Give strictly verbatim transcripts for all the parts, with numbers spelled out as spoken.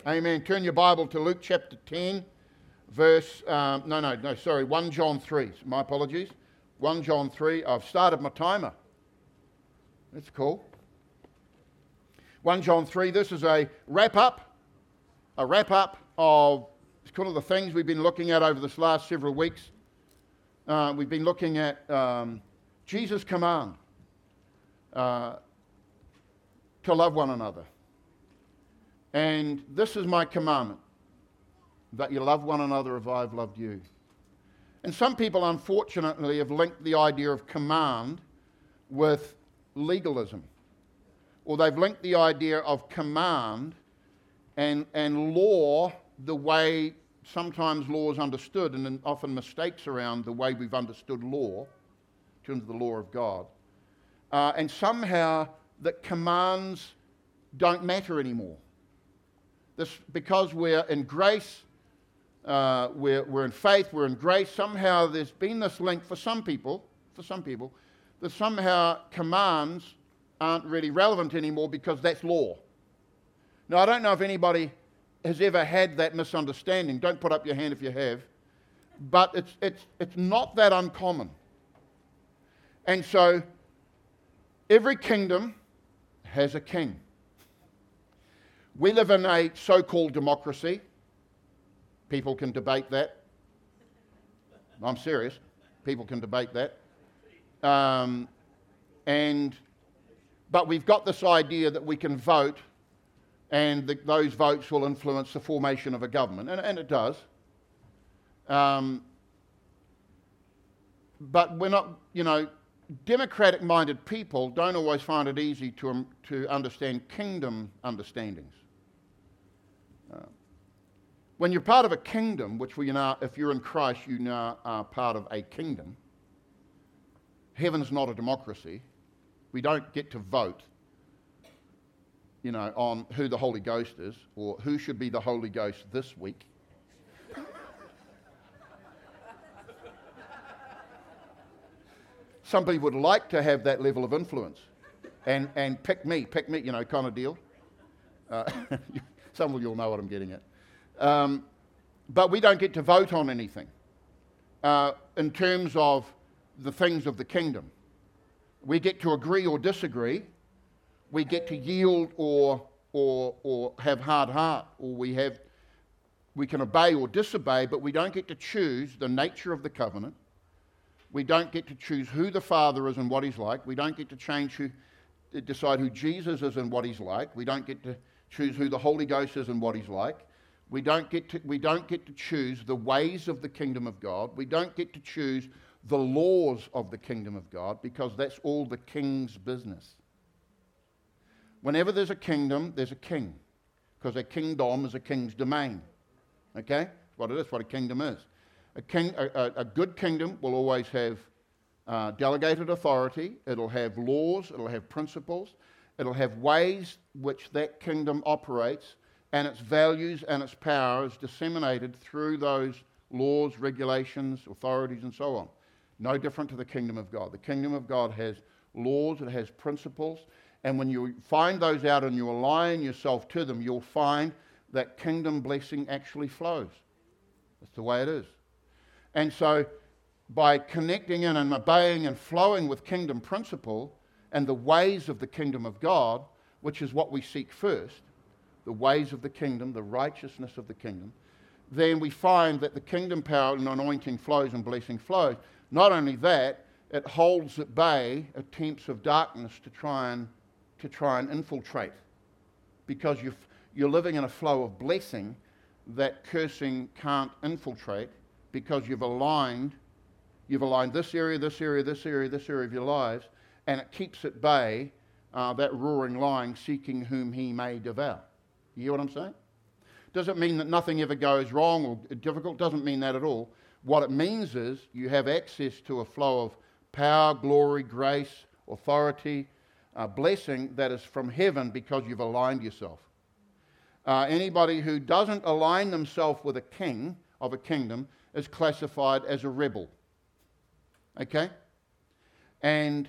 Amen. Turn your Bible to Luke chapter ten, verse, um, no, no, no, sorry, First John three. My apologies. First John three. I've started my timer. That's cool. First John three, this is a wrap-up, a wrap-up of kind of the things we've been looking at over this last several weeks. Uh, we've been looking at um, Jesus' command uh, to love one another. And this is my commandment, that you love one another as I've loved you. And some people, unfortunately, have linked the idea of command with legalism. Or they've linked the idea of command and, and law the way sometimes law is understood, and often mistakes around the way we've understood law, in terms of the law of God. Uh, and somehow that commands don't matter anymore. This, because we're in grace, uh, we're, we're in faith, we're in grace, somehow there's been this link for some people, for some people, that somehow commands aren't really relevant anymore because that's law. Now, I don't know if anybody has ever had that misunderstanding. Don't put up your hand if you have. But it's, it's, it's not that uncommon. And so, every kingdom has a king. We live in a so-called democracy. People can debate that. I'm serious. People can debate that. Um, and, but we've got this idea that we can vote and the, those votes will influence the formation of a government. And, and it does. Um, but we're not, you know, democratic-minded people don't always find it easy to, um, to understand kingdom understandings. Uh, when you're part of a kingdom, which we now, if you're in Christ, you now are part of a kingdom. Heaven's not a democracy. We don't get to vote, you know, on who the Holy Ghost is or who should be the Holy Ghost this week. Some people would like to have that level of influence and, and pick me, pick me, you know, kind of deal. Uh, some of you will know what I'm getting at. Um, but we don't get to vote on anything uh, in terms of the things of the kingdom. We get to agree or disagree. We get to yield or, or, or have hard heart, or we, have, we can obey or disobey, but we don't get to choose the nature of the covenant. We don't get to choose who the Father is and what He's like. We don't get to change who, decide who Jesus is and what He's like. We don't get to choose who the Holy Ghost is and what He's like. We don't get to, we don't get to choose the ways of the kingdom of God. We don't get to choose the laws of the kingdom of God, because that's all the king's business. Whenever there's a kingdom, there's a king, because a kingdom is a king's domain. Okay? That's what it is, what a kingdom is. A, king, a, a good kingdom will always have uh, delegated authority. It'll have laws. It'll have principles. It'll have ways which that kingdom operates, and its values and its power is disseminated through those laws, regulations, authorities, and so on. No different to the kingdom of God. The kingdom of God has laws. It has principles. And when you find those out and you align yourself to them, you'll find that kingdom blessing actually flows. That's the way it is. And so by connecting in and obeying and flowing with kingdom principle and the ways of the kingdom of God, which is what we seek first, the ways of the kingdom, the righteousness of the kingdom, then we find that the kingdom power and anointing flows and blessing flows. Not only that, it holds at bay attempts of darkness to try and, to try and infiltrate, because you're, you're living in a flow of blessing that cursing can't infiltrate, because you've aligned, you've aligned this area, this area, this area, this area of your lives, and it keeps at bay uh, that roaring lion seeking whom he may devour. You hear what I'm saying? Doesn't mean that nothing ever goes wrong or difficult. Doesn't mean that at all. What it means is you have access to a flow of power, glory, grace, authority, uh, blessing that is from heaven because you've aligned yourself. Uh, anybody who doesn't align themselves with a king of a kingdom is classified as a rebel. Okay? And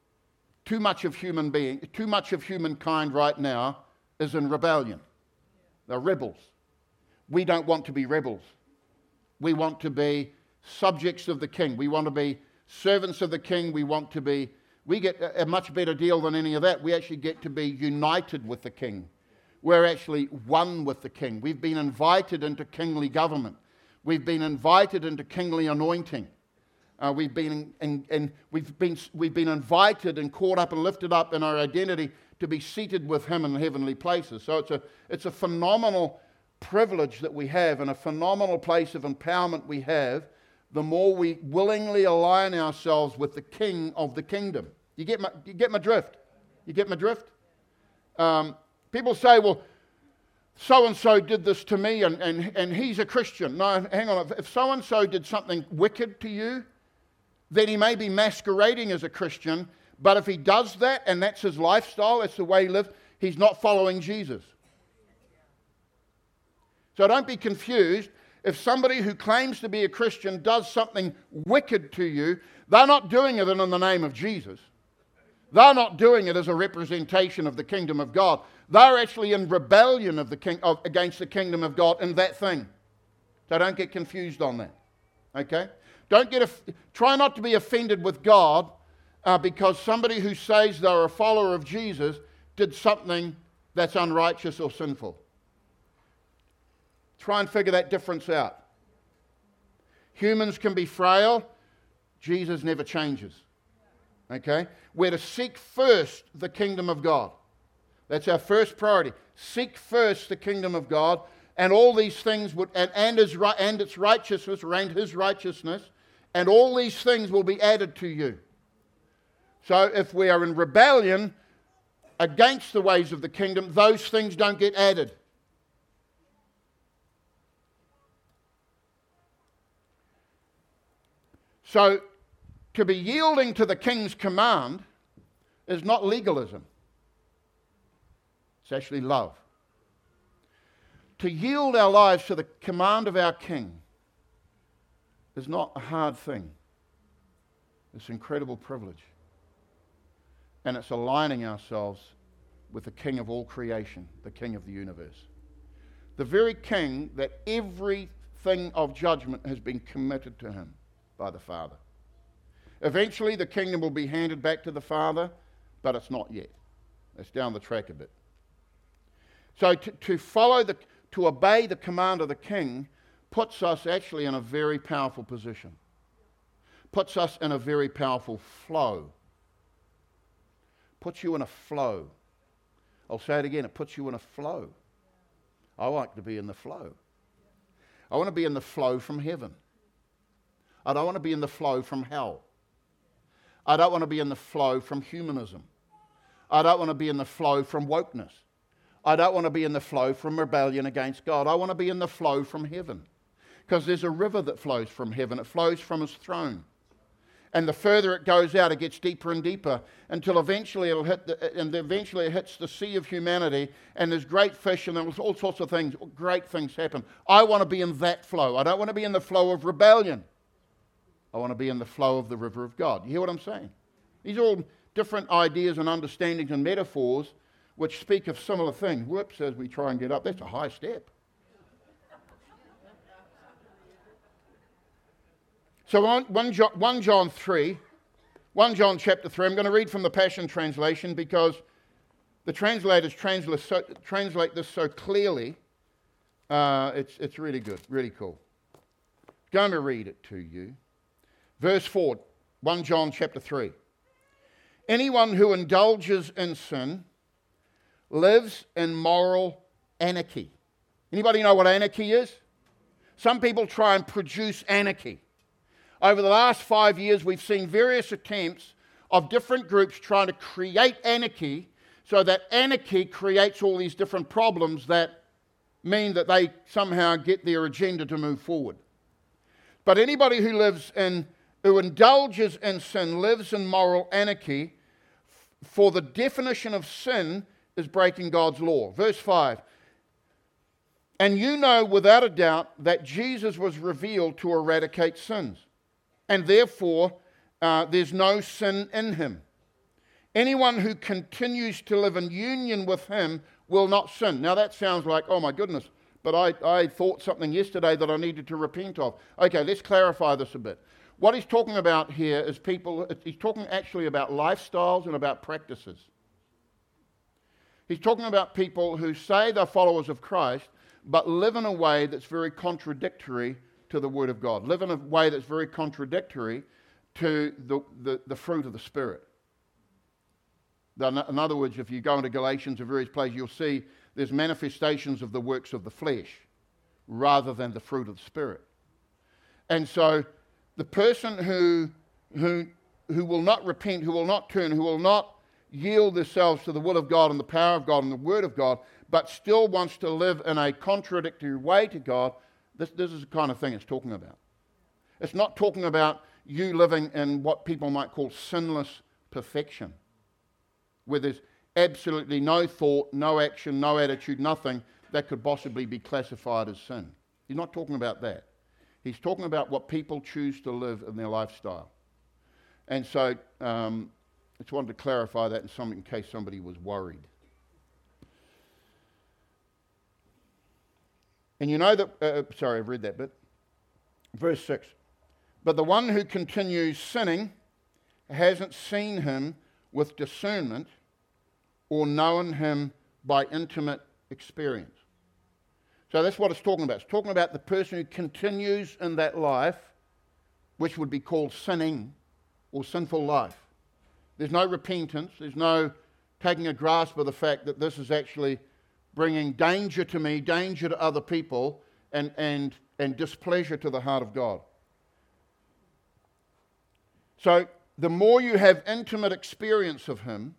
too much of human being, too much of humankind right now is in rebellion. They're rebels. We don't want to be rebels. We want to be subjects of the king. We want to be servants of the king. We want to be, we get a much better deal than any of that. We actually get to be united with the king. We're actually one with the king. We've been invited into kingly government. We've been invited into kingly anointing. Uh, we've been in, in, we've been we've been invited and caught up and lifted up in our identity to be seated with him in heavenly places. So it's a it's a phenomenal privilege that we have, and a phenomenal place of empowerment we have, the more we willingly align ourselves with the king of the kingdom. You get my, you get my drift? You get my drift? Um, people say, well, so-and-so did this to me, and, and, and he's a Christian. No, hang on. If so-and-so did something wicked to you, then he may be masquerading as a Christian, but if he does that, and that's his lifestyle, that's the way he lives, he's not following Jesus. So don't be confused. If somebody who claims to be a Christian does something wicked to you, they're not doing it in the name of Jesus. They're not doing it as a representation of the kingdom of God. They're actually in rebellion of the king, of, against the kingdom of God in that thing. So don't get confused on that. Okay? Don't get try not to be offended with God uh, because somebody who says they're a follower of Jesus did something that's unrighteous or sinful. Try and figure that difference out. Humans can be frail. Jesus never changes. Okay? We're to seek first the kingdom of God. That's our first priority. Seek first the kingdom of God, and all these things would, and, and, his, and its righteousness, and his righteousness, and all these things will be added to you. So if we are in rebellion against the ways of the kingdom, those things don't get added. So to be yielding to the king's command is not legalism. It's actually love. To yield our lives to the command of our king is not a hard thing. It's an incredible privilege. And it's aligning ourselves with the king of all creation, the king of the universe. The very king that everything of judgment has been committed to him by the Father. Eventually the kingdom will be handed back to the Father, but it's not yet. It's down the track a bit. So to, to follow the, to obey the command of the king puts us actually in a very powerful position. Puts us in a very powerful flow. Puts you in a flow. I'll say it again, it puts you in a flow. I like to be in the flow. I want to be in the flow from heaven. I don't want to be in the flow from hell. I don't want to be in the flow from humanism. I don't want to be in the flow from wokeness. I don't want to be in the flow from rebellion against God. I want to be in the flow from heaven. Because there's a river that flows from heaven. It flows from his throne. And the further it goes out, it gets deeper and deeper until eventually it'll hit the, and eventually it hits the sea of humanity, and there's great fish and there's all sorts of things, great things happen. I want to be in that flow. I don't want to be in the flow of rebellion. I want to be in the flow of the river of God. You hear what I'm saying? These are all different ideas and understandings and metaphors which speak of similar things. Whoops, as we try and get up. That's a high step. So First John three, First John chapter three, I'm going to read from the Passion Translation because the translators translate, so, translate this so clearly. Uh, it's, it's really good, really cool. Going to read it to you. Verse four, First John chapter three. Anyone who indulges in sin lives in moral anarchy. Anybody know what anarchy is? Some people try and produce anarchy. Over the last five years, we've seen various attempts of different groups trying to create anarchy, so that anarchy creates all these different problems that mean that they somehow get their agenda to move forward. But anybody who lives in, who indulges in sin, lives in moral anarchy, for the definition of sin is breaking God's law. Verse five. And you know without a doubt that Jesus was revealed to eradicate sins. And therefore, uh, there's no sin in him. Anyone who continues to live in union with him will not sin. Now that sounds like, oh my goodness, but I, I thought something yesterday that I needed to repent of. Okay, let's clarify this a bit. What he's talking about here is people, he's talking actually about lifestyles and about practices. He's talking about people who say they're followers of Christ, but live in a way that's very contradictory to the Word of God. Live in a way that's very contradictory to the, the, the fruit of the Spirit. In other words, if you go into Galatians or various places, you'll see there's manifestations of the works of the flesh rather than the fruit of the Spirit. And so the person who, who, who will not repent, who will not turn, who will not yield themselves to the will of God and the power of God and the Word of God, but still wants to live in a contradictory way to God, this, this is the kind of thing it's talking about. It's not talking about you living in what people might call sinless perfection, where there's absolutely no thought, no action, no attitude, nothing that could possibly be classified as sin. He's not talking about that. He's talking about what people choose to live in their lifestyle. And so um, I just wanted to clarify that in, some, in case somebody was worried. And you know that, uh, sorry, I've read that bit. Verse six. But the one who continues sinning hasn't seen him with discernment or known him by intimate experience. So that's what it's talking about. It's talking about the person who continues in that life, which would be called sinning or sinful life. There's no repentance. There's no taking a grasp of the fact that this is actually bringing danger to me, danger to other people, and, and, and displeasure to the heart of God. So the more you have intimate experience of him,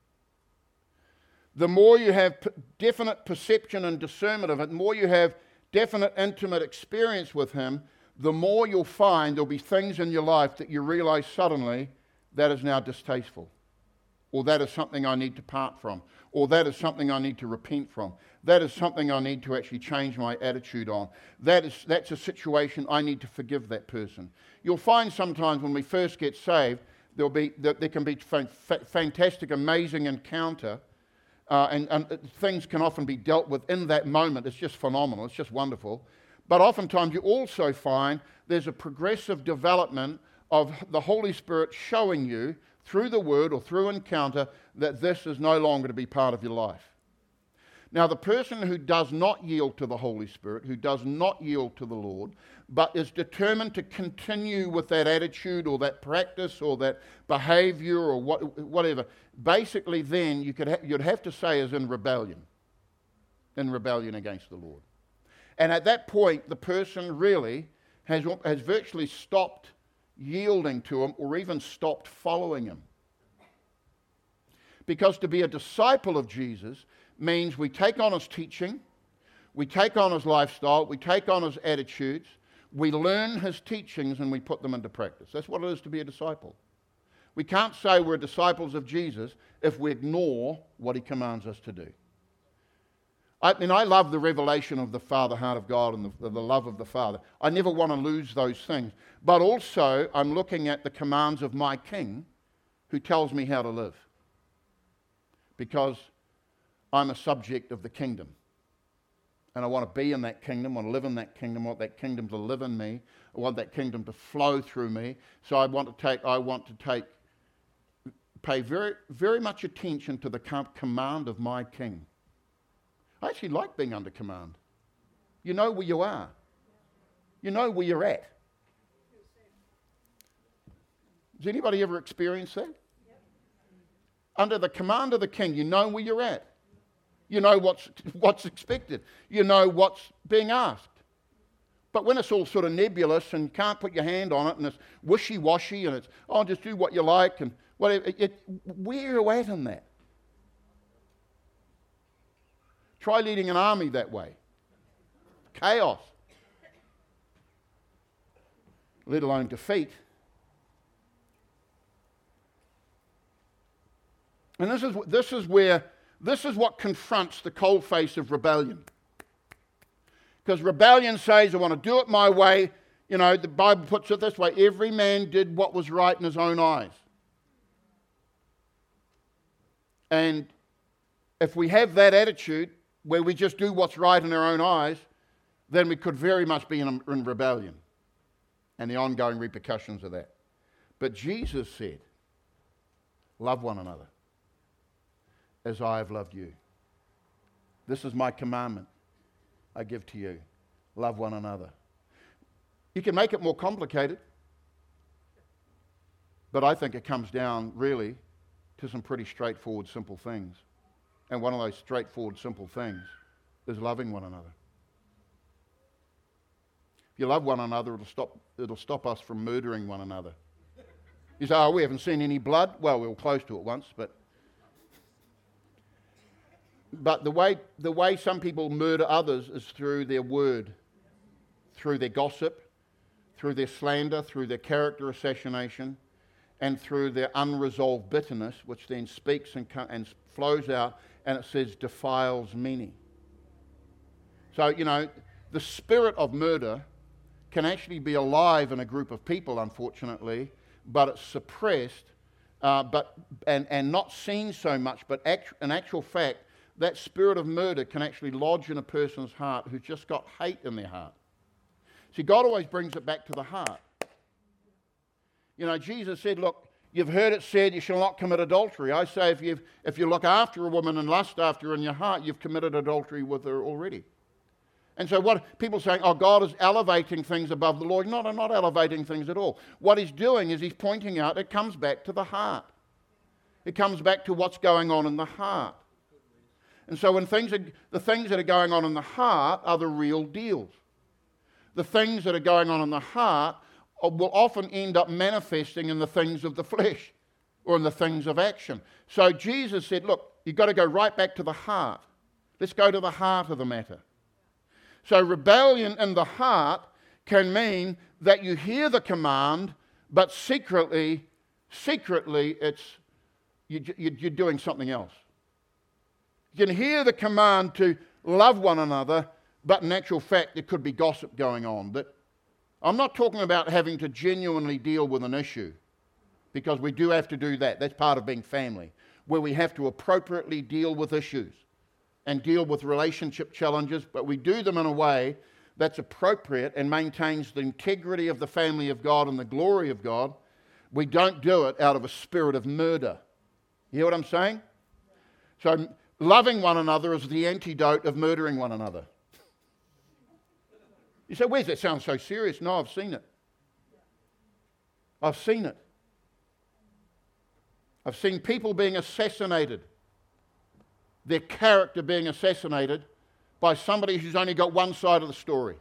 the more you have p- definite perception and discernment of it, the more you have definite intimate experience with him, the more you'll find there'll be things in your life that you realize suddenly that is now distasteful, or that is something I need to part from, or that is something I need to repent from. That is something I need to actually change my attitude on. That is, that's a situation I need to forgive that person. You'll find sometimes when we first get saved, there'll be, there can be fa- fa- fantastic, amazing encounter, uh, and, and things can often be dealt with in that moment. It's just phenomenal. It's just wonderful. But oftentimes you also find there's a progressive development of the Holy Spirit showing you through the Word or through encounter that this is no longer to be part of your life. Now, the person who does not yield to the Holy Spirit, who does not yield to the Lord, but is determined to continue with that attitude or that practice or that behavior or what, whatever, basically then you could ha- you'd have to say is in rebellion, in rebellion against the Lord. And at that point, the person really has, has virtually stopped yielding to him or even stopped following him. Because to be a disciple of Jesus means we take on his teaching, we take on his lifestyle, we take on his attitudes, we learn his teachings and we put them into practice. That's what it is to be a disciple. We can't say we're disciples of Jesus if we ignore what he commands us to do. I mean, I love the revelation of the Father, heart of God, and the, the love of the Father. I never want to lose those things. But also, I'm looking at the commands of my King who tells me how to live. Because I'm a subject of the kingdom. And I want to be in that kingdom, I want to live in that kingdom, I want that kingdom to live in me, I want that kingdom to flow through me. So I want to take, I want to take, pay very, very much attention to the command of my King. I actually like being under command. You know where you are. You know where you're at. Has anybody ever experienced that? Yep. Under the command of the King, you know where you're at. You know what's, what's expected. You know what's being asked. But when it's all sort of nebulous and you can't put your hand on it and it's wishy-washy and it's, oh, just do what you like and whatever, it, it, where are you at in that? Try leading an army that way. Chaos. Let alone defeat. And this is, this is where, this is what confronts the cold face of rebellion. Because rebellion says, I want to do it my way. You know, the Bible puts it this way, every man did what was right in his own eyes. And if we have that attitude where we just do what's right in our own eyes, then we could very much be in, in rebellion and the ongoing repercussions of that. But Jesus said, love one another as I have loved you. This is my commandment I give to you. Love one another. You can make it more complicated, but I think it comes down really to some pretty straightforward, simple things. And one of those straightforward, simple things is loving one another. If you love one another, it'll stop, it'll stop us from murdering one another. You say, oh, we haven't seen any blood. Well, we were close to it once, but... But the way, the way some people murder others is through their word, through their gossip, through their slander, through their character assassination, and through their unresolved bitterness, which then speaks and, and flows out, and it says defiles many. So, you know, the spirit of murder can actually be alive in a group of people, unfortunately, but it's suppressed, uh, but and, and not seen so much, but act, in actual fact, that spirit of murder can actually lodge in a person's heart who's just got hate in their heart. See, God always brings it back to the heart. You know, Jesus said, look, you've heard it said, you shall not commit adultery. I say, if, you've, if you look after a woman and lust after her in your heart, you've committed adultery with her already. And so what people saying, oh, God is elevating things above the law. No, I'm not elevating things at all. What he's doing is he's pointing out it comes back to the heart. It comes back to what's going on in the heart. And so when things are, the things that are going on in the heart are the real deals. The things that are going on in the heart will often end up manifesting in the things of the flesh or in the things of action. So Jesus said, look, you've got to go right back to the heart. Let's go to the heart of the matter. So rebellion in the heart can mean that you hear the command, but secretly, secretly, it's you, you, you're doing something else. You can hear the command to love one another, but in actual fact, there could be gossip going on. But I'm not talking about having to genuinely deal with an issue, because we do have to do that. That's part of being family, where we have to appropriately deal with issues and deal with relationship challenges, but we do them in a way that's appropriate and maintains the integrity of the family of God and the glory of God. We don't do it out of a spirit of murder. You hear what I'm saying? So loving one another is the antidote of murdering one another. You say, where's that sound so serious? No, I've seen it. I've seen it. I've seen people being assassinated, their character being assassinated by somebody who's only got one side of the story.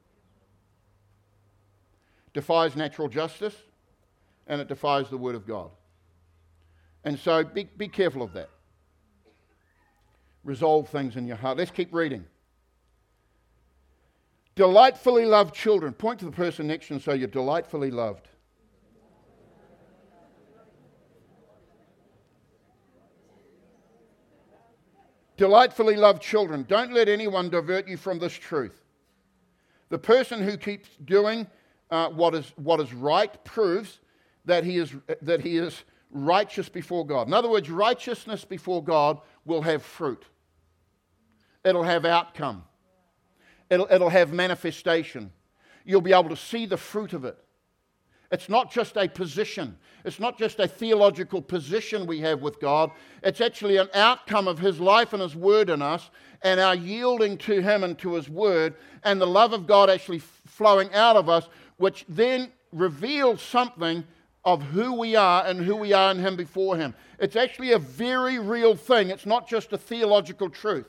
Defies natural justice, and it defies the Word of God. And so be, be careful of that. Resolve things in your heart. Let's keep reading. Delightfully loved children. Point to the person next to you and say, you're delightfully loved. Delightfully loved children. Don't let anyone divert you from this truth. The person who keeps doing uh, what is what is right proves that he is that he is righteous before God. In other words, righteousness before God will have fruit. It'll have outcome. It'll, it'll have manifestation. You'll be able to see the fruit of it. It's not just a position. It's not just a theological position we have with God. It's actually an outcome of His life and His Word in us, and our yielding to Him and to His Word, and the love of God actually f- flowing out of us, which then reveals something of who we are and who we are in Him before Him. It's actually a very real thing. It's not just a theological truth.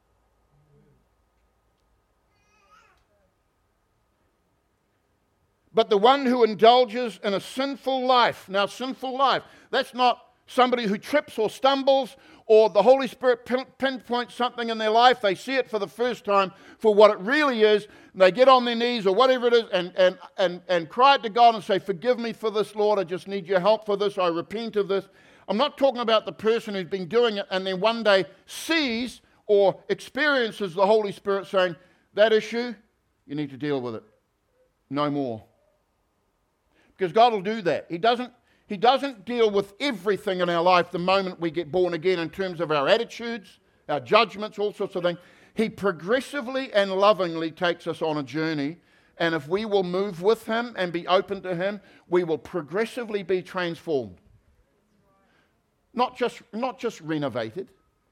But the one who indulges in a sinful life, now sinful life, that's not somebody who trips or stumbles or the Holy Spirit pin- pinpoints something in their life, they see it for the first time for what it really is, and they get on their knees or whatever it is and, and, and, and cry out to God and say, forgive me for this, Lord, I just need your help for this, I repent of this. I'm not talking about the person who's been doing it and then one day sees or experiences the Holy Spirit saying, that issue, you need to deal with it. No more. Because God will do that. He doesn't, he doesn't deal with everything in our life the moment we get born again in terms of our attitudes, our judgments, all sorts of things. He progressively and lovingly takes us on a journey, and if we will move with him and be open to him, we will progressively be transformed. Not just, not just renovated,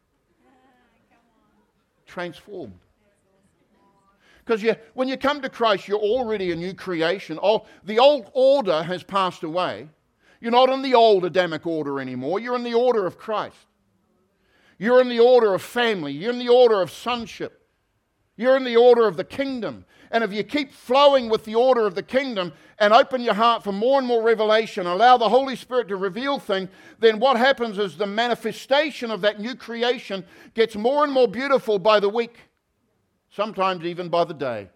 transformed. Because you, when you come to Christ, you're already a new creation. Oh, the old order has passed away. You're not in the old Adamic order anymore. You're in the order of Christ. You're in the order of family. You're in the order of sonship. You're in the order of the kingdom. And if you keep flowing with the order of the kingdom and open your heart for more and more revelation, allow the Holy Spirit to reveal things, then what happens is the manifestation of that new creation gets more and more beautiful by the week, sometimes even by the day.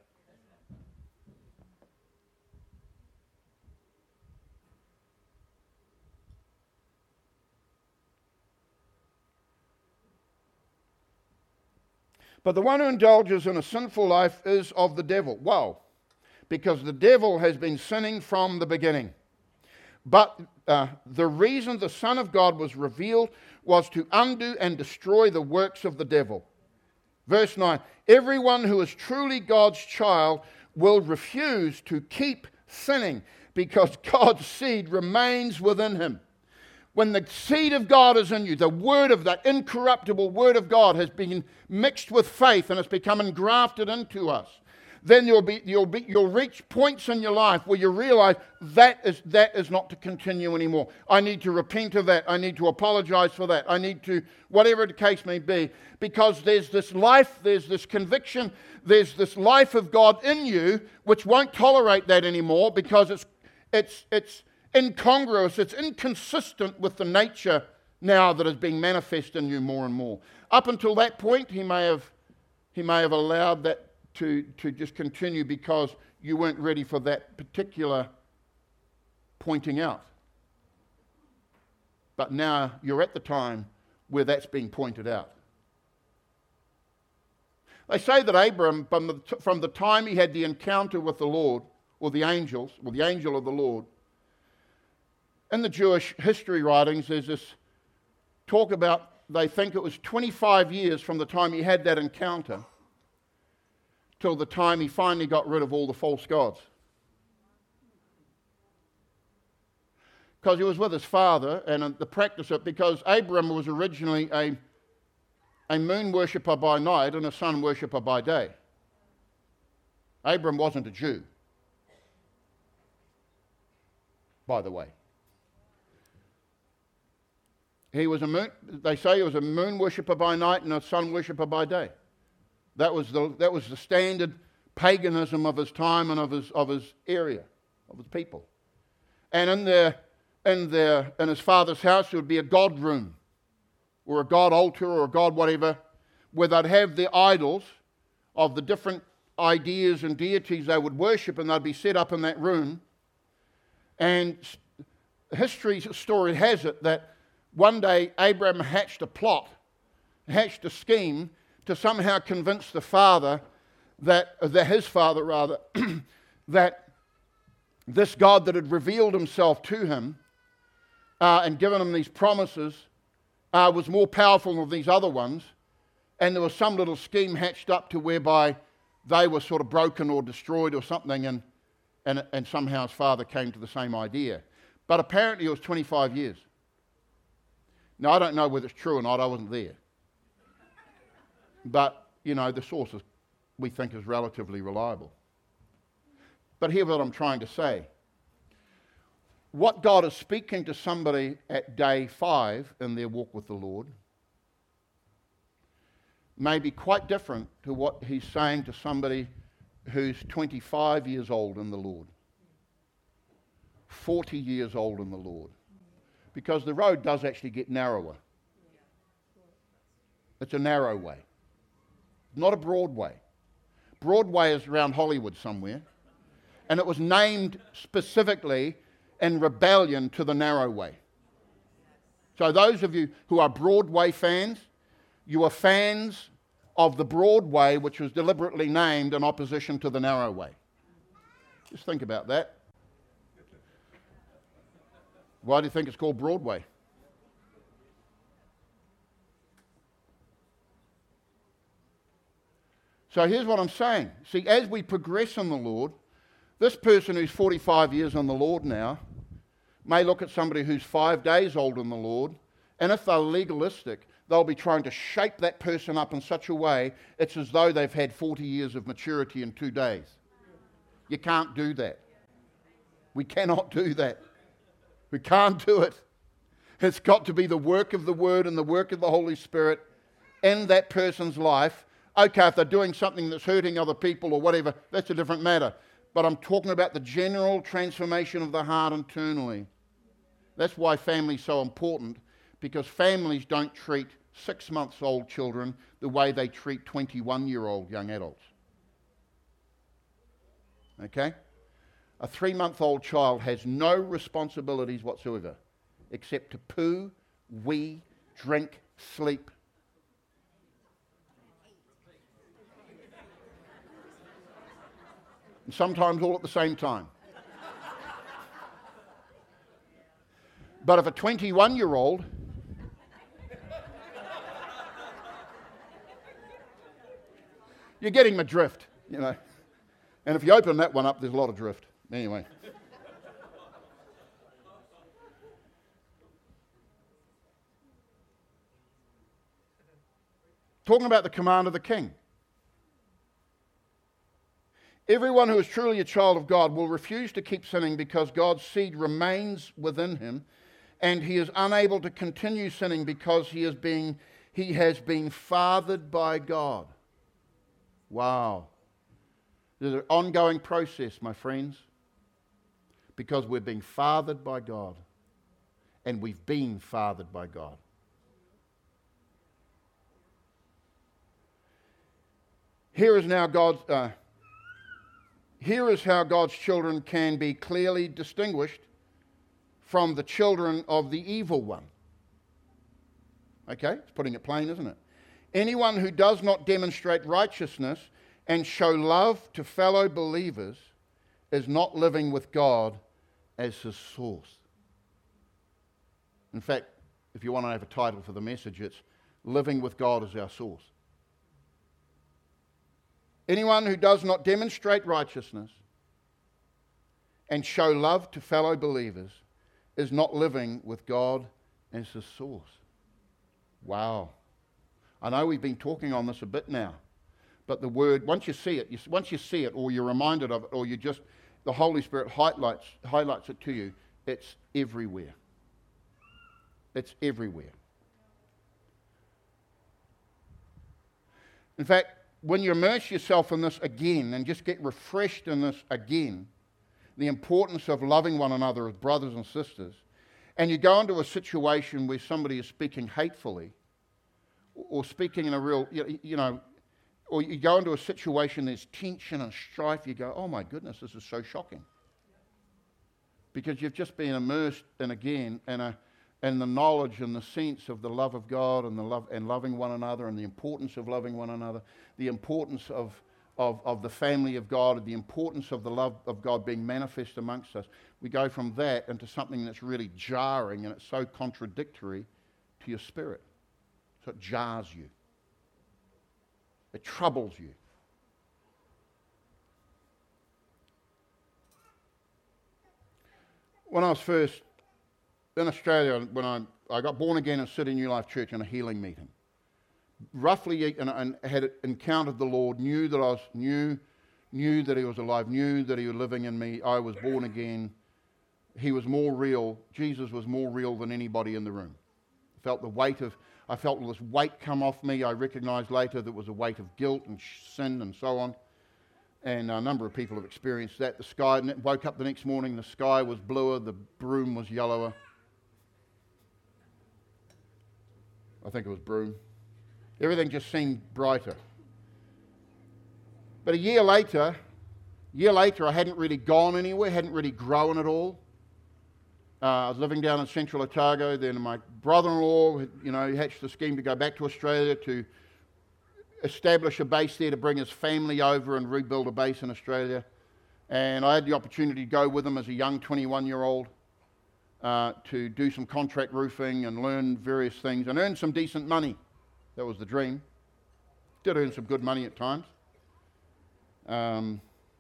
But the one who indulges in a sinful life is of the devil. Wow. Because the devil has been sinning from the beginning. But uh, the reason the Son of God was revealed was to undo and destroy the works of the devil. Verse nine, everyone who is truly God's child will refuse to keep sinning because God's seed remains within him. When the seed of God is in you, the word of that incorruptible word of God has been mixed with faith and it's become engrafted into us, then you'll be you'll be you'll reach points in your life where you realize that is that is not to continue anymore. I need to repent of that. I need to apologize for that. I need to, whatever the case may be, because there's this life, there's this conviction, there's this life of God in you which won't tolerate that anymore because it's it's it's incongruous, it's inconsistent with the nature now that is being manifest in you more and more. Up until that point, he may have he may have allowed that to, to just continue because you weren't ready for that particular pointing out. But now you're at the time where that's being pointed out. They say that Abram, from the, from the time he had the encounter with the Lord, or the angels, or the angel of the Lord, in the Jewish history writings, there's this talk about, they think it was twenty-five years from the time he had that encounter till the time he finally got rid of all the false gods. Because he was with his father, and the practice of, because Abram was originally a, a moon worshipper by night and a sun worshipper by day. Abram wasn't a Jew, by the way. He was a moon, they say he was a moon worshipper by night and a sun worshipper by day. That was the that was the standard paganism of his time and of his of his area, of his people. And in their in their in his father's house there would be a god room, or a god altar, or a god whatever, where they'd have their idols of the different ideas and deities they would worship, and they'd be set up in that room. And history's story has it that one day Abraham hatched a plot, hatched a scheme to somehow convince the father that, that his father rather, that this God that had revealed himself to him uh, and given him these promises uh, was more powerful than these other ones, and there was some little scheme hatched up to whereby they were sort of broken or destroyed or something, and, and, and somehow his father came to the same idea. But apparently it was twenty-five years. Now, I don't know whether it's true or not, I wasn't there. But, you know, the source is, we think is relatively reliable. But here's what I'm trying to say. What God is speaking to somebody at day five in their walk with the Lord may be quite different to what he's saying to somebody who's twenty-five years old in the Lord, forty years old in the Lord. Because the road does actually get narrower. It's a narrow way, not a broad way. Broadway is around Hollywood somewhere, and it was named specifically in rebellion to the narrow way. So those of you who are Broadway fans, you are fans of the Broadway, which was deliberately named in opposition to the narrow way. Just think about that. Why do you think it's called Broadway? So here's what I'm saying. See, as we progress in the Lord, this person who's forty-five years in the Lord now may look at somebody who's five days old in the Lord, and if they're legalistic, they'll be trying to shape that person up in such a way it's as though they've had forty years of maturity in two days. You can't do that. We cannot do that. We can't do it. It's got to be the work of the Word and the work of the Holy Spirit in that person's life. Okay, if they're doing something that's hurting other people or whatever, that's a different matter. But I'm talking about the general transformation of the heart internally. That's why family's so important, because families don't treat six-month-old children the way they treat twenty-one-year-old young adults. Okay? A three-month-old child has no responsibilities whatsoever except to poo, wee, drink, sleep. And sometimes all at the same time. But if a twenty-one-year-old you're getting the drift, you know. And if you open that one up, there's a lot of drift. Anyway. Talking about the command of the king. Everyone who is truly a child of God will refuse to keep sinning because God's seed remains within him, and he is unable to continue sinning because he is being, he has been fathered by God. Wow. There's an ongoing process, my friends, because we're being fathered by God, and we've been fathered by God. Here is now God's... Uh, Here is how God's children can be clearly distinguished from the children of the evil one. Okay, it's putting it plain, isn't it? Anyone who does not demonstrate righteousness and show love to fellow believers is not living with God as his source. In fact, if you want to have a title for the message, it's Living with God as Our Source. Anyone who does not demonstrate righteousness and show love to fellow believers is not living with God as his source. Wow. I know we've been talking on this a bit now, but the word, once you see it, you, once you see it, or you're reminded of it, or you just, the Holy Spirit highlights, highlights it to you, it's everywhere. It's everywhere. In fact, when you immerse yourself in this again and just get refreshed in this again, the importance of loving one another as brothers and sisters, and you go into a situation where somebody is speaking hatefully or speaking in a real, you know, or you go into a situation there's tension and strife, you go, oh my goodness, this is so shocking. Because you've just been immersed in again in a and the knowledge and the sense of the love of God and the love and loving one another and the importance of loving one another, the importance of, of, of the family of God, and the importance of the love of God being manifest amongst us. We go from that into something that's really jarring, and it's so contradictory to your spirit. So it jars you. It troubles you. When I was first in Australia, when I, I got born again in City New Life Church in a healing meeting, roughly, and, and had encountered the Lord, knew that I was, knew, knew that he was alive, knew that he was living in me, I was born again. He was more real, Jesus was more real than anybody in the room. I felt the weight of, I felt this weight come off me. I recognized later that it was a weight of guilt and sin and so on. And a number of people have experienced that. The sky, woke up the next morning, the sky was bluer, the broom was yellower. I think it was broom. Everything just seemed brighter. But a year later, a year later, I hadn't really gone anywhere, hadn't really grown at all. Uh, I was living down in Central Otago. Then my brother-in-law, you know, he hatched a scheme to go back to Australia to establish a base there to bring his family over and rebuild a base in Australia. And I had the opportunity to go with him as a young twenty-one-year-old. Uh, to do some contract roofing and learn various things and earn some decent money. That was the dream. Did earn some good money at times. Um,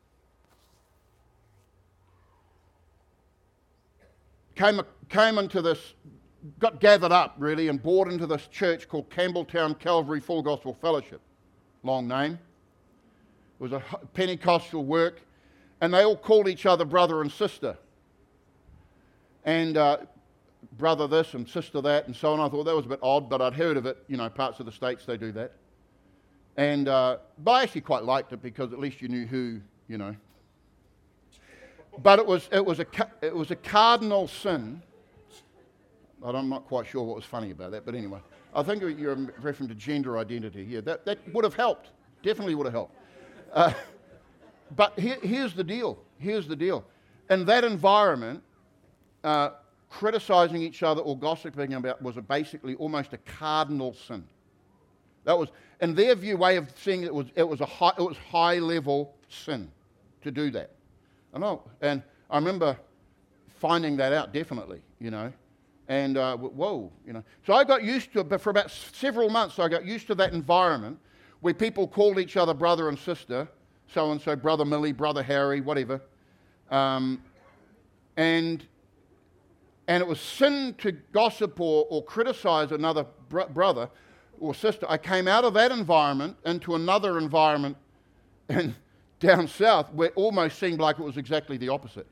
came, came into this, got gathered up really and brought into this church called Campbelltown Calvary Full Gospel Fellowship. Long name. It was a Pentecostal work, and they all called each other brother and sister. And uh, brother this and sister that and so on. I thought that was a bit odd, but I'd heard of it. You know, parts of the States they do that. And uh, but I actually quite liked it because at least you knew who, you know. But it was it was a it was a cardinal sin. I'm not quite sure what was funny about that, but anyway, I think you're referring to gender identity here. That that would have helped. Definitely would have helped. Uh, but here, here's the deal. Here's the deal. In that environment, uh, criticizing each other or gossiping about was a basically almost a cardinal sin. That was, in their view, way of seeing it was it was a high it was high level sin to do that. I know, and I remember finding that out definitely, you know, and uh, whoa, you know. So I got used to it, but for about several months I got used to that environment where people called each other brother and sister, so and so, brother Millie, brother Harry, whatever, um, and and it was sin to gossip or, or criticize another br- brother or sister. I came out of that environment into another environment and down south where it almost seemed like it was exactly the opposite.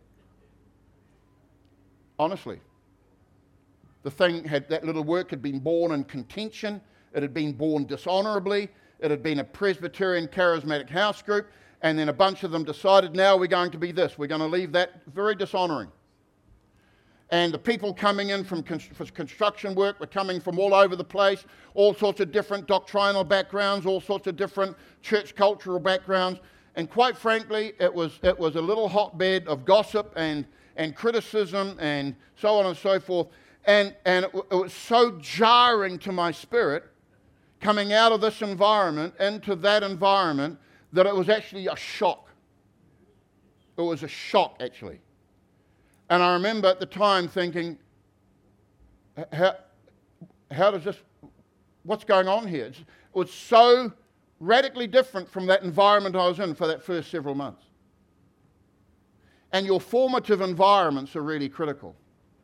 Honestly. The thing had, that little work had been born in contention. It had been born dishonorably. It had been a Presbyterian charismatic house group. And then a bunch of them decided, now we're going to be this. We're going to leave that very dishonoring. And the people coming in from con- for construction work were coming from all over the place, all sorts of different doctrinal backgrounds, all sorts of different church cultural backgrounds. And quite frankly, it was it was a little hotbed of gossip and, and criticism and so on and so forth. And, and it, it was so jarring to my spirit coming out of this environment into that environment that it was actually a shock. It was a shock, actually. And I remember at the time thinking, how, how does this, what's going on here? It was so radically different from that environment I was in for that first several months. And your formative environments are really critical.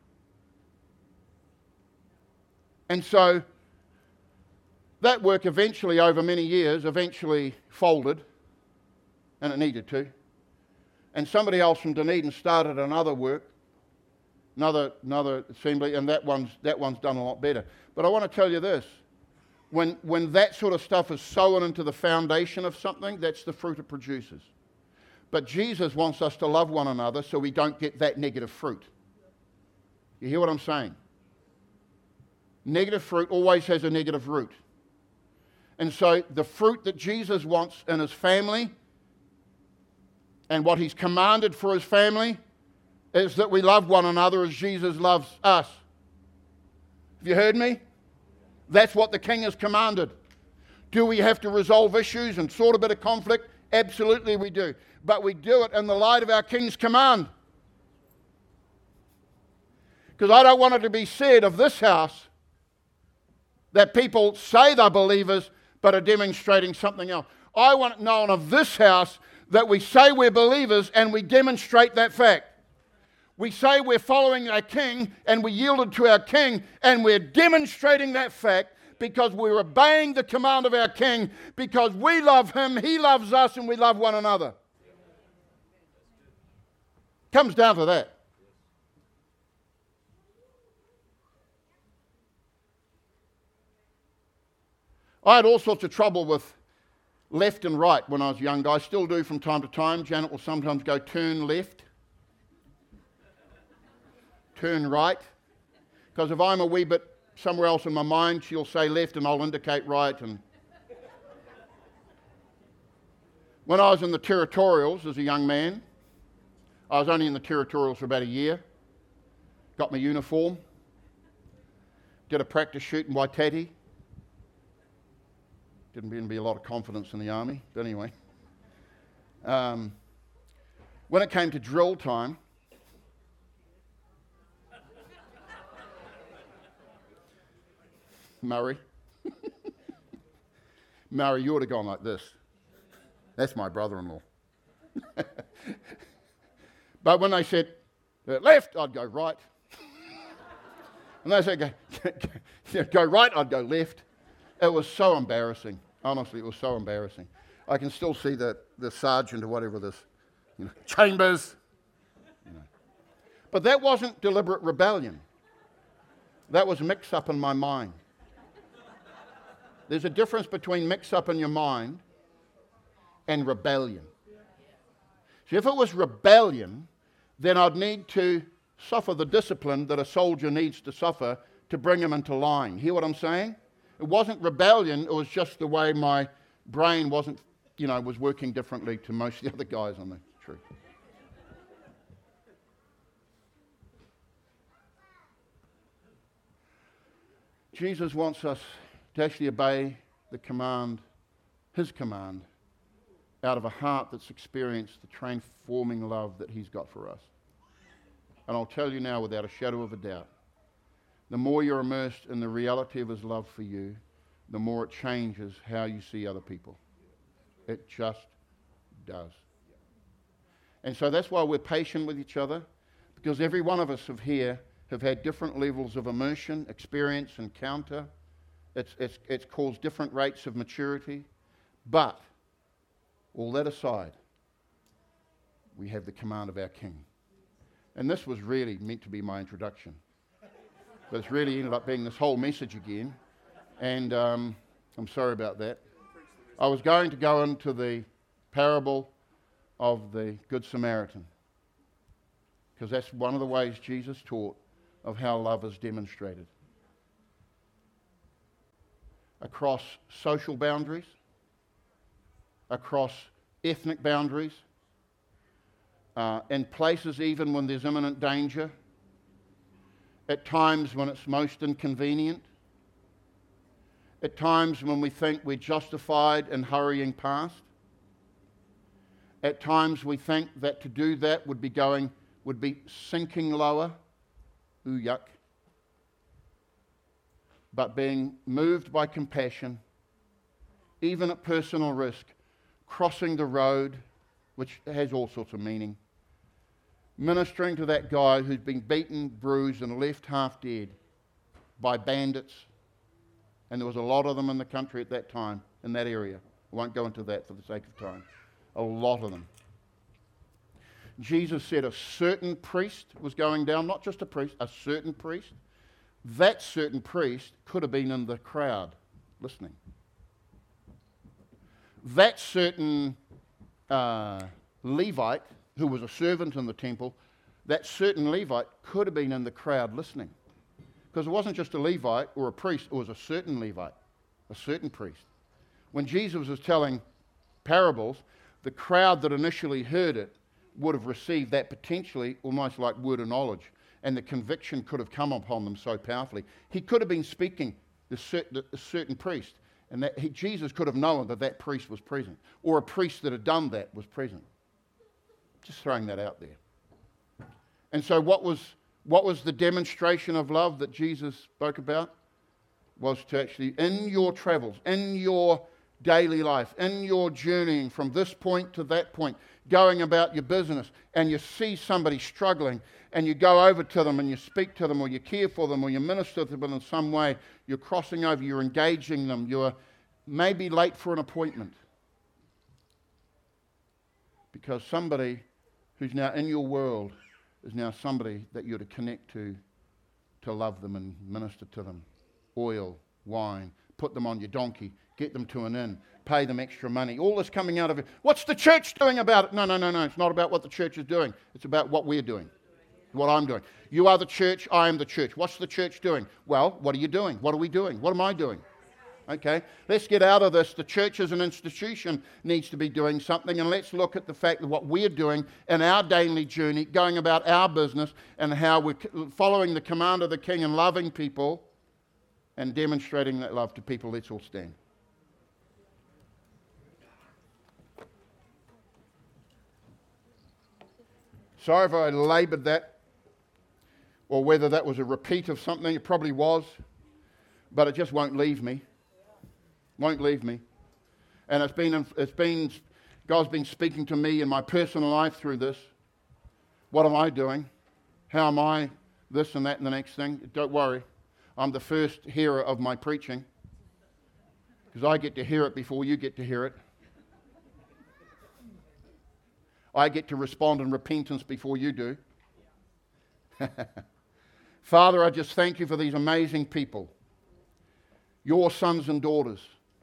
And so that work eventually, over many years, eventually folded, and it needed to. And somebody else from Dunedin started another work, another another assembly, and that one's that one's done a lot better. But I want to tell you this: when when that sort of stuff is sown into the foundation of something, that's the fruit it produces. But Jesus wants us to love one another so we don't get that negative fruit. You hear what I'm saying? Negative fruit always has a negative root. And so the fruit that Jesus wants in his family and what he's commanded for his family is that we love one another as Jesus loves us. Have you heard me? That's what the King has commanded. Do we have to resolve issues and sort a bit of conflict? Absolutely we do. But we do it in the light of our King's command. Because I don't want it to be said of this house that people say they're believers but are demonstrating something else. I want it known of this house that we say we're believers and we demonstrate that fact. We say we're following our King and we yielded to our King and we're demonstrating that fact because we're obeying the command of our King because we love him, he loves us, and we love one another. Comes down to that. I had all sorts of trouble with left and right when I was young. I still do from time to time. Janet will sometimes go, turn left, turn right. Because if I'm a wee bit somewhere else in my mind, she'll say left and I'll indicate right. And when I was in the territorials as a young man, I was only in the territorials for about a year, got my uniform, did a practice shoot in Waitati. Didn't really be a lot of confidence in the army, but anyway. Um, when it came to drill time, Murray, Murray, you would have gone like this. That's my brother-in-law. But when they said uh, left, I'd go right. And they said go, go right, I'd go left. It was so embarrassing. Honestly, it was so embarrassing. I can still see the, the sergeant or whatever this, you know, Chambers. You know. But that wasn't deliberate rebellion. That was mix-up in my mind. There's a difference between mix-up in your mind and rebellion. So if it was rebellion, then I'd need to suffer the discipline that a soldier needs to suffer to bring him into line. Hear what I'm saying? It wasn't rebellion, it was just the way my brain wasn't, you know, was working differently to most of the other guys on the troop. Jesus wants us to actually obey the command, his command, out of a heart that's experienced the transforming love that he's got for us. And I'll tell you now without a shadow of a doubt, the more you're immersed in the reality of his love for you, the more it changes how you see other people. It just does. And so that's why we're patient with each other, because every one of us have here have had different levels of immersion, experience, encounter. It's, it's, it's caused different rates of maturity. But, all that aside, we have the command of our King. And this was really meant to be my introduction. But it's really ended up being this whole message again. And um, I'm sorry about that. I was going to go into the parable of the Good Samaritan, because that's one of the ways Jesus taught of how love is demonstrated. Across social boundaries, across ethnic boundaries, uh, in places even when there's imminent danger, at times when it's most inconvenient, at times when we think we're justified in hurrying past, at times we think that to do that would be going, would be sinking lower. Ooh, yuck. But being moved by compassion, even at personal risk, crossing the road, which has all sorts of meaning, ministering to that guy who's been beaten, bruised, and left half dead by bandits. And there was a lot of them in the country at that time, in that area. I won't go into that for the sake of time. A lot of them. Jesus said a certain priest was going down, not just a priest, a certain priest. That certain priest could have been in the crowd listening. That certain uh, Levite, who was a servant in the temple, that certain Levite could have been in the crowd listening. Because it wasn't just a Levite or a priest, it was a certain Levite, a certain priest. When Jesus was telling parables, the crowd that initially heard it would have received that potentially almost like word of knowledge, and the conviction could have come upon them so powerfully. He could have been speaking to a certain priest, and that he, Jesus could have known that that priest was present, or a priest that had done that was present. Just throwing that out there. And so what was what was the demonstration of love that Jesus spoke about? Was to actually, in your travels, in your daily life, in your journeying from this point to that point, going about your business, and you see somebody struggling, and you go over to them and you speak to them, or you care for them, or you minister to them in some way, you're crossing over, you're engaging them, you're maybe late for an appointment. Because somebody who's now in your world is now somebody that you're to connect to, to love them and minister to them. Oil, wine, put them on your donkey, get them to an inn, pay them extra money. All this coming out of it. What's the church doing about it? No, no, no, no. It's not about what the church is doing. It's about what we're doing, what I'm doing. You are the church, I am the church. What's the church doing? Well, what are you doing? What are we doing? What am I doing? Okay, let's get out of this. The church as an institution needs to be doing something, and let's look at the fact that what we're doing in our daily journey, going about our business, and how we're following the command of the King and loving people and demonstrating that love to people. Let's all stand. Sorry if I laboured that, or whether that was a repeat of something. It probably was, but it just won't leave me. Won't leave me. And it's been it's been God's been speaking to me in my personal life through this. What am I doing? How am I this and that and the next thing? Don't worry. I'm the first hearer of my preaching because I get to hear it before you get to hear it. I get to respond in repentance before you do. Father, I just thank you for these amazing people, your sons and daughters.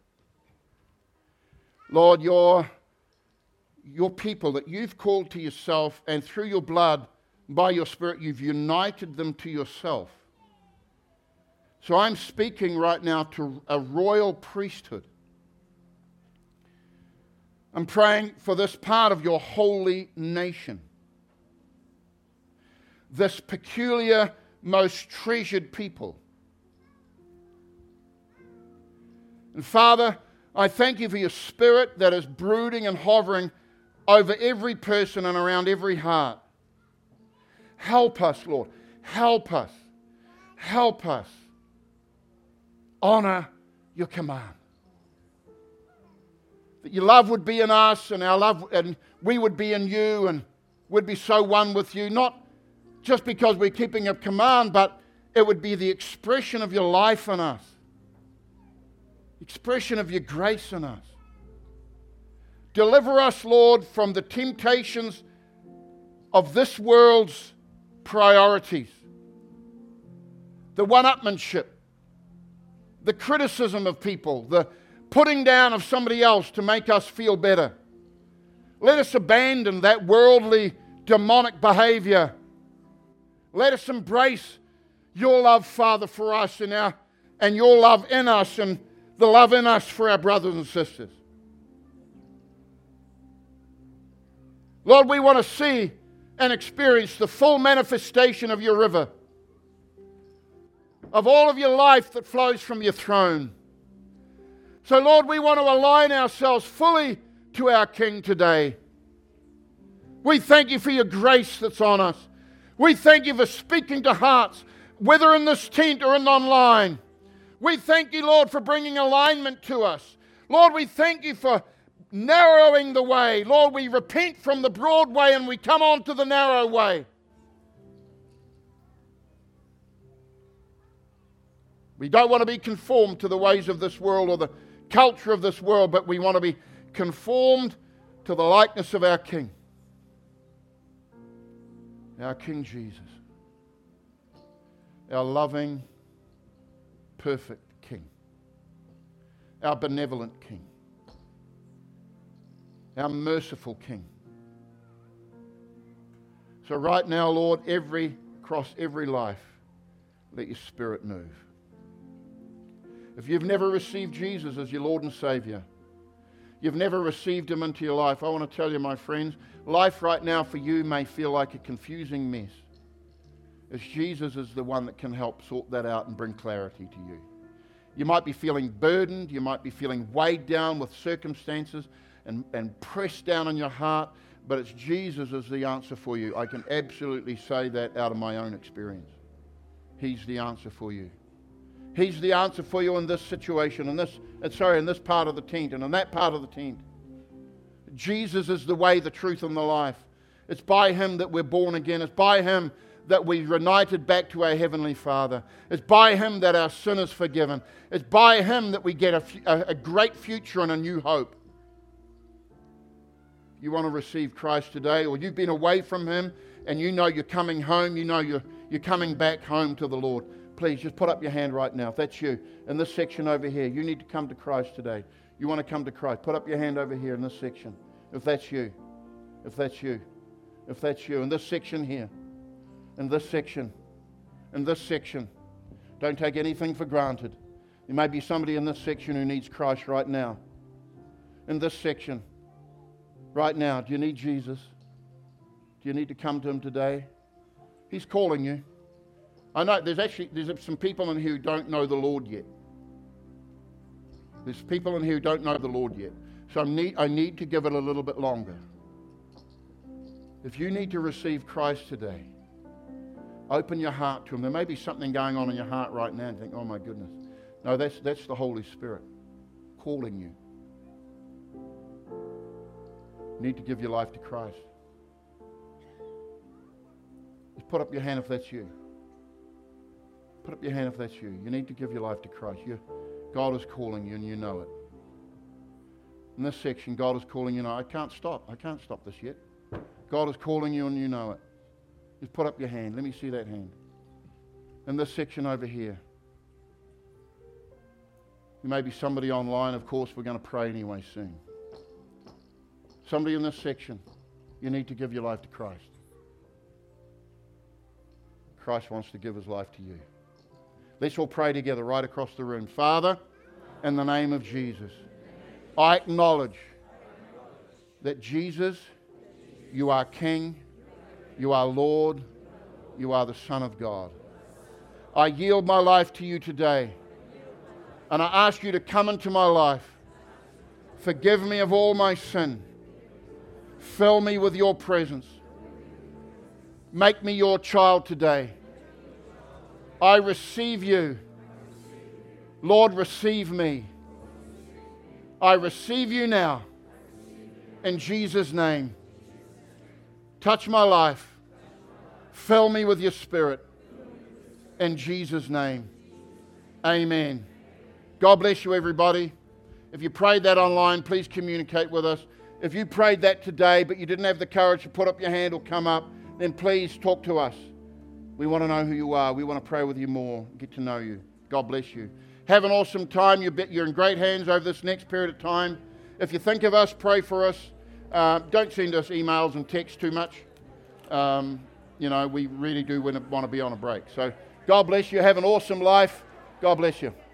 Lord, your, your people that you've called to yourself, and through your blood, by your Spirit, you've united them to yourself. So I'm speaking right now to a royal priesthood. I'm praying for this part of your holy nation, this peculiar, most treasured people. And Father, I thank you for your Spirit that is brooding and hovering over every person and around every heart. Help us, Lord. Help us. Help us. Honor your command. That your love would be in us, and our love, and we would be in you, and would be so one with you, not just because we're keeping a command, but it would be the expression of your life in us. Expression of your grace in us. Deliver us, Lord, from the temptations of this world's priorities. The one-upmanship, the criticism of people, the putting down of somebody else to make us feel better. Let us abandon that worldly, demonic behavior. Let us embrace your love, Father, for us and, our, and your love in us, and the love in us for our brothers and sisters. Lord, we want to see and experience the full manifestation of your river, of all of your life that flows from your throne. So, Lord, we want to align ourselves fully to our King today. We thank you for your grace that's on us. We thank you for speaking to hearts, whether in this tent or in online. We thank you, Lord, for bringing alignment to us. Lord, we thank you for narrowing the way. Lord, we repent from the broad way and we come on to the narrow way. We don't want to be conformed to the ways of this world or the culture of this world, but we want to be conformed to the likeness of our King. Our King Jesus. Our loving, perfect King. Our benevolent King. Our merciful King. So right now, Lord, every across every life, let your Spirit move. If you've never received Jesus as your Lord and Savior, you've never received Him into your life, I want to tell you, my friends, life right now for you may feel like a confusing mess. As Jesus is the one that can help sort that out and bring clarity to you. You might be feeling burdened, you might be feeling weighed down with circumstances and, and pressed down in your heart, but it's Jesus is the answer for you. I can absolutely say that out of my own experience. He's the answer for you. He's the answer for you in this situation, in this, sorry, in this part of the tent and in that part of the tent. Jesus is the way, the truth, and the life. It's by Him that we're born again. It's by Him that we're united back to our Heavenly Father. It's by Him that our sin is forgiven. It's by Him that we get a, a, a great future and a new hope. You want to receive Christ today, or you've been away from Him and you know you're coming home, you know you're, you're coming back home to the Lord. Please just put up your hand right now. If that's you, in this section over here, you need to come to Christ today. You want to come to Christ. Put up your hand over here in this section. If that's you. If that's you. If that's you. In this section here. In this section. In this section. Don't take anything for granted. There may be somebody in this section who needs Christ right now. In this section. Right now. Do you need Jesus? Do you need to come to Him today? He's calling you. I know there's actually there's some people in here who don't know the Lord yet. There's people in here who don't know the Lord yet. So I need, I need to give it a little bit longer. If you need to receive Christ today, open your heart to Him. There may be something going on in your heart right now and think, oh my goodness. No, that's, that's the Holy Spirit calling you. You need to give your life to Christ. Just put up your hand if that's you. Put up your hand if that's you. You need to give your life to Christ. You, God is calling you and you know it. In this section, God is calling you. Now, I can't stop. I can't stop this yet. God is calling you and you know it. Just put up your hand. Let me see that hand. In this section over here. There may be somebody online. Of course, we're going to pray anyway soon. Somebody in this section, you need to give your life to Christ. Christ wants to give his life to you. Let's all pray together right across the room. Father, in the name of Jesus, I acknowledge that Jesus, you are King, you are Lord, you are the Son of God. I yield my life to you today, and I ask you to come into my life. Forgive me of all my sin. Fill me with your presence. Make me your child today. I receive you. Lord, receive me. I receive you now. In Jesus' name. Touch my life. Fill me with your Spirit. In Jesus' name. Amen. God bless you, everybody. If you prayed that online, please communicate with us. If you prayed that today, but you didn't have the courage to put up your hand or come up, then please talk to us. We want to know who you are. We want to pray with you more, get to know you. God bless you. Have an awesome time. You're in great hands over this next period of time. If you think of us, pray for us. Uh, don't send us emails and texts too much. Um, you know, we really do want to be on a break. So God bless you. Have an awesome life. God bless you.